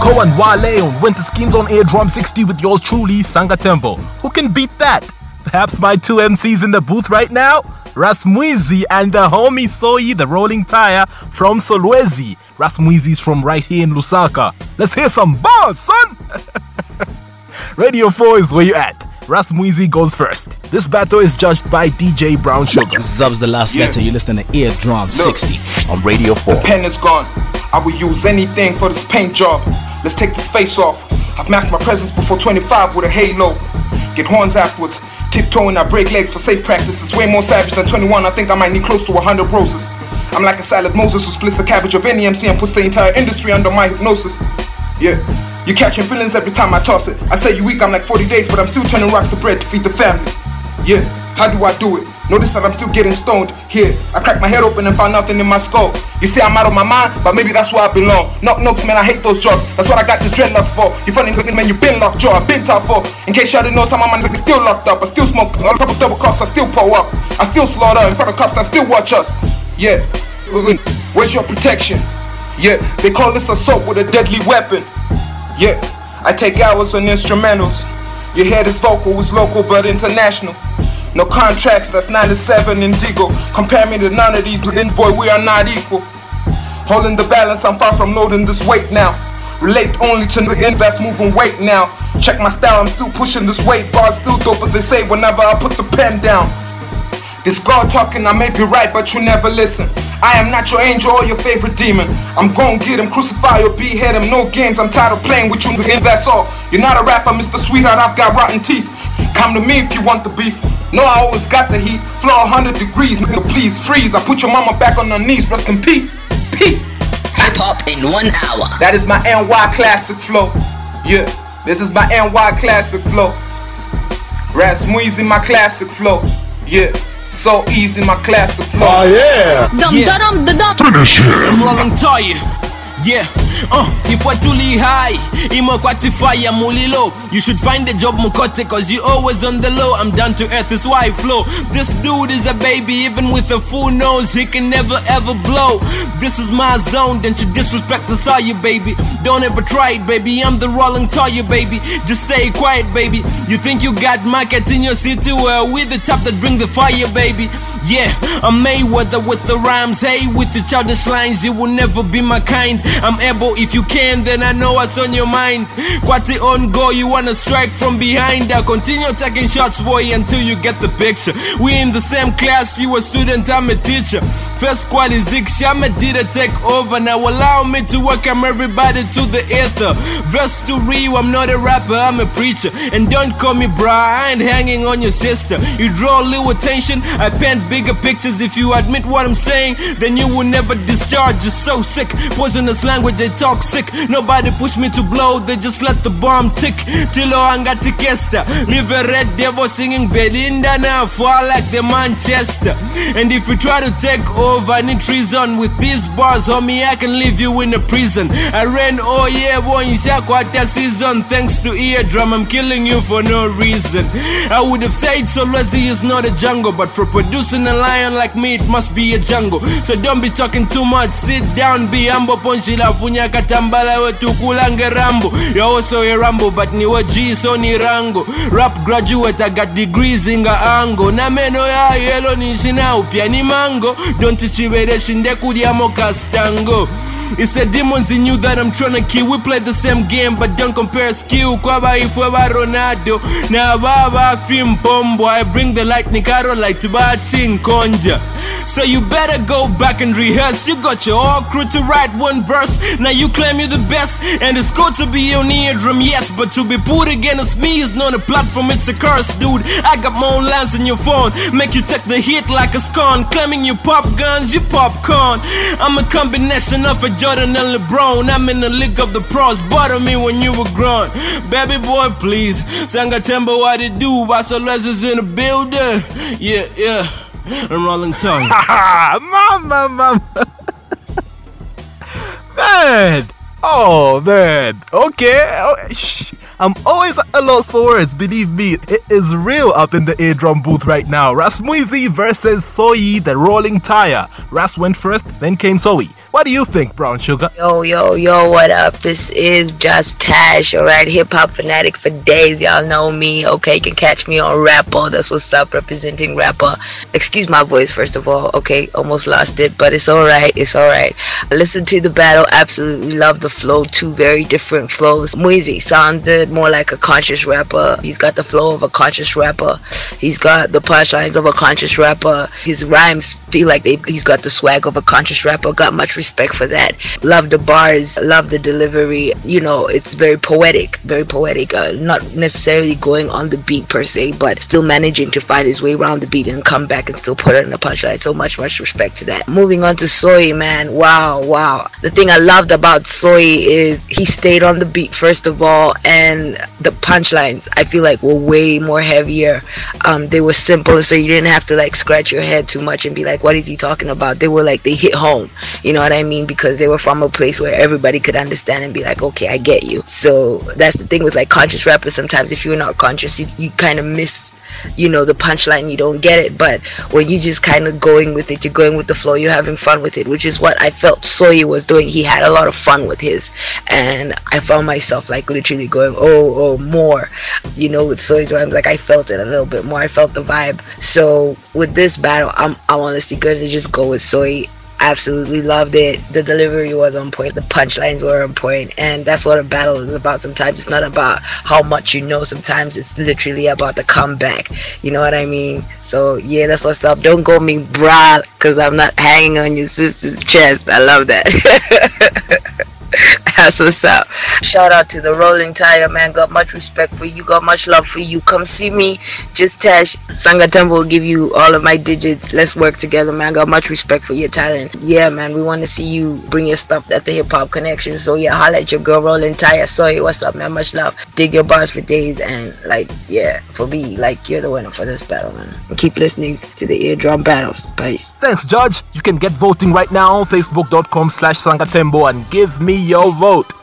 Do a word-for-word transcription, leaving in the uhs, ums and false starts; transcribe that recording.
Moko and Wale on Winter Schemes on Eardrum sixty with yours truly, Sangatembo. Who can beat that? Perhaps my two M Cs in the booth right now? Rasmuizi and the homie Soyi, the rolling tire from Solwezi. Rasmuizi's from right here in Lusaka. Let's hear some bars, son! Radio four is where you at. Rasmuizi goes first. This battle is judged by D J Brown Sugar. Zub's the last yeah. letter. You listen to Eardrum sixty on Radio four. The pen is gone. I will use anything for this paint job. Let's take this face off. I've masked my presence before twenty-five with a halo. Get horns afterwards. Tiptoeing, I break legs for safe practice. It's way more savage than twenty-one. I think I might need close to one hundred roses. I'm like a salad Moses who splits the cabbage of any M C and puts the entire industry under my hypnosis. Yeah. You catching feelings every time I toss it. I say you weak, I'm like forty days, but I'm still turning rocks to bread to feed the family. Yeah, how do I do it? Notice that I'm still getting stoned. Here, I cracked my head open and found nothing in my skull. You say I'm out of my mind, but maybe that's where I belong. Knock knocks, man, I hate those drugs. That's what I got these dreadlocks for. You funny niggas, man, you been locked jaw, I been top for. In case y'all didn't know, some of my niggas still locked up. I still smoke, on a couple double cups, I still pull up. I still slaughter in front of cops, I still watch us. Yeah, where's your protection? Yeah, they call this assault with a deadly weapon. Yeah, I take hours on instrumentals. You hear this vocal is local but international. No contracts, that's ninety-seven Indigo. Compare me to none of these, then boy, we are not equal. Holding the balance, I'm far from loading this weight now. Relate only to niggas that's moving weight now. Check my style, I'm still pushing this weight. Bars still dope as they say whenever I put the pen down. This God talking, I may be right, but you never listen. I am not your angel or your favorite demon. I'm gon' get him, crucify or behead him. No games, I'm tired of playing with you against that's all. You're not a rapper, Mister Sweetheart, I've got rotten teeth. Come to me if you want the beef. No, I always got the heat. Flow one hundred degrees, nigga, please freeze. I put your mama back on her knees, rest in peace. Peace. Hip hop in one hour. That is my N Y classic flow. Yeah, this is my N Y classic flow. Rasmuizi, my classic flow. Yeah. So easy, my classic flow. Oh yeah. Dum yeah. dum dum. Finish him. I'm rolling tire. Yeah. Uh, ifuatuli high, imo kwatify mulilo. You should find a job mukote cause you always on the low. I'm down to earth, is why I flow. This dude is a baby, even with a full nose, he can never ever blow. This is my zone, don't you disrespect the saw you, baby. Don't ever try it, baby, I'm the rolling tire, baby. Just stay quiet, baby. You think you got market in your city? Well, we the top that bring the fire, baby. Yeah, I'm Mayweather with the rhymes. Hey, with the childish lines, you will never be my kind. I'm able, if you can, then I know what's on your mind. Quite on go, you wanna strike from behind. I'll continue taking shots, boy, until you get the picture. We in the same class, you a student, I'm a teacher. First squad is Ikshama did a take over. Now allow me to welcome everybody to the ether. Verse to Rio, I'm not a rapper, I'm a preacher. And don't call me bra, I ain't hanging on your sister. You draw a little attention, I paint bigger pictures. If you admit what I'm saying, then you will never discharge. You're so sick, poisonous language, they talk sick. Nobody push me to blow, they just let the bomb tick. Tilo angati kesta, live a red devil singing Belinda now, fall like the Manchester. And if you try to take over, I need treason with these bars, homie, I can leave you in a prison. I ran, oh yeah, boy, in Shakwata season. Thanks to Eardrum, I'm killing you for no reason. I would have said Solwezi is not a jungle, but for producing a lion like me, it must be a jungle. So don't be talking too much, sit down, be humble. Ponchila funya katambala wetu kulange rambo. You're also a rambo, but ni G, so ni rango. Rap graduate, I got degrees in the angle. Na meno ya yellow ni shina upia ni mango. Don't teach you where they shinde kudiamo kastango. It's the demons in you that I'm tryna kill. We play the same game, but don't compare skill. Kwaba ifweba Ronaldo, na baba film pombo. I bring the lightning caro like Tibachin Konja. So you better go back and rehearse. You got your whole crew to write one verse. Now you claim you're the best, and it's good to be on Eardrum, yes. But to be put against me is not a platform, it's a curse, dude. I got my own lines in your phone, make you take the hit like a scone. Claiming you pop guns, you popcorn. I'm a combination of a Jordan and LeBron. I'm in the league of the pros, bother me when you were grown. Baby boy, please, Sangatembo, what it do? Basolez is in the building. Yeah, yeah, I'm rolling tongue. Mama, mama. Man. Oh, man. Okay. Oh, shh. I'm always at a loss for words, believe me. It is real up in the Eardrum booth right now. Rasmuizi versus Soyi, the rolling tire. Ras went first, then came Soyi. What do you think, Brown Sugar? Yo, yo, yo, what up? This is Just Tash, alright? Hip hop fanatic for days. Y'all know me. Okay, you can catch me on Rapper. That's what's up, representing Rapper. Excuse my voice, first of all. Okay, almost lost it, but it's alright. It's alright. Listen to the battle. Absolutely love the flow. Two very different flows. Mweezy sounded more like a conscious rapper. He's got the flow of a conscious rapper. He's got the punchlines of a conscious rapper. His rhymes feel like they, he's got the swag of a conscious rapper. Got much respect for that. Love the bars, love the delivery. You know, it's very poetic, very poetic. Uh, not necessarily going on the beat per se, but still managing to find his way around the beat and come back and still put it in a punchline. So much, much respect to that. Moving on to Soy, man. Wow, wow. The thing I loved about Soy is he stayed on the beat first of all, and the punchlines I feel like were way more heavier. Um, they were simple, so you didn't have to like scratch your head too much and be like, what is he talking about? They were like, they hit home. You know what I mean? Because they were from a place where everybody could understand and be like, okay, I get you. So that's the thing with like conscious rappers. Sometimes if you're not conscious, you, you kind of miss, you know, the punchline, you don't get it. But when you just kind of going with it, you're going with the flow, you're having fun with it, which is what I felt Soy was doing. He had a lot of fun with his, and I found myself like literally going, oh, oh, more, you know, with Soy's rhymes. Like I felt it a little bit more. I felt the vibe. So with this battle, I'm, I'm honestly going to just go with Soy. Absolutely loved it. The delivery was on point, the punchlines were on point, and that's what a battle is about. Sometimes it's not about how much you know, sometimes it's literally about the comeback, you know what I mean? So yeah, that's what's up. Don't go me brah, because I'm not hanging on your sister's chest. I love that. That's what's up. Shout out to the Rolling Tire, man. Got much respect for you, got much love for you. Come see me, Just Tash. Sanga Temple will give you all of my digits. Let's work together, man. Got much respect for your talent. Yeah, man, we want to see you bring your stuff at the Hip Hop Connection. So yeah, holla at your girl Rolling Tire. Sorry, what's up, man? Much love. Dig your bars for days, and like, yeah, for me, like, you're the winner for this battle, man. And keep listening to the Eardrum Battles. Peace. Thanks, Judge. You can get voting right now on facebook dot com slash Sangatembo and give me your vote.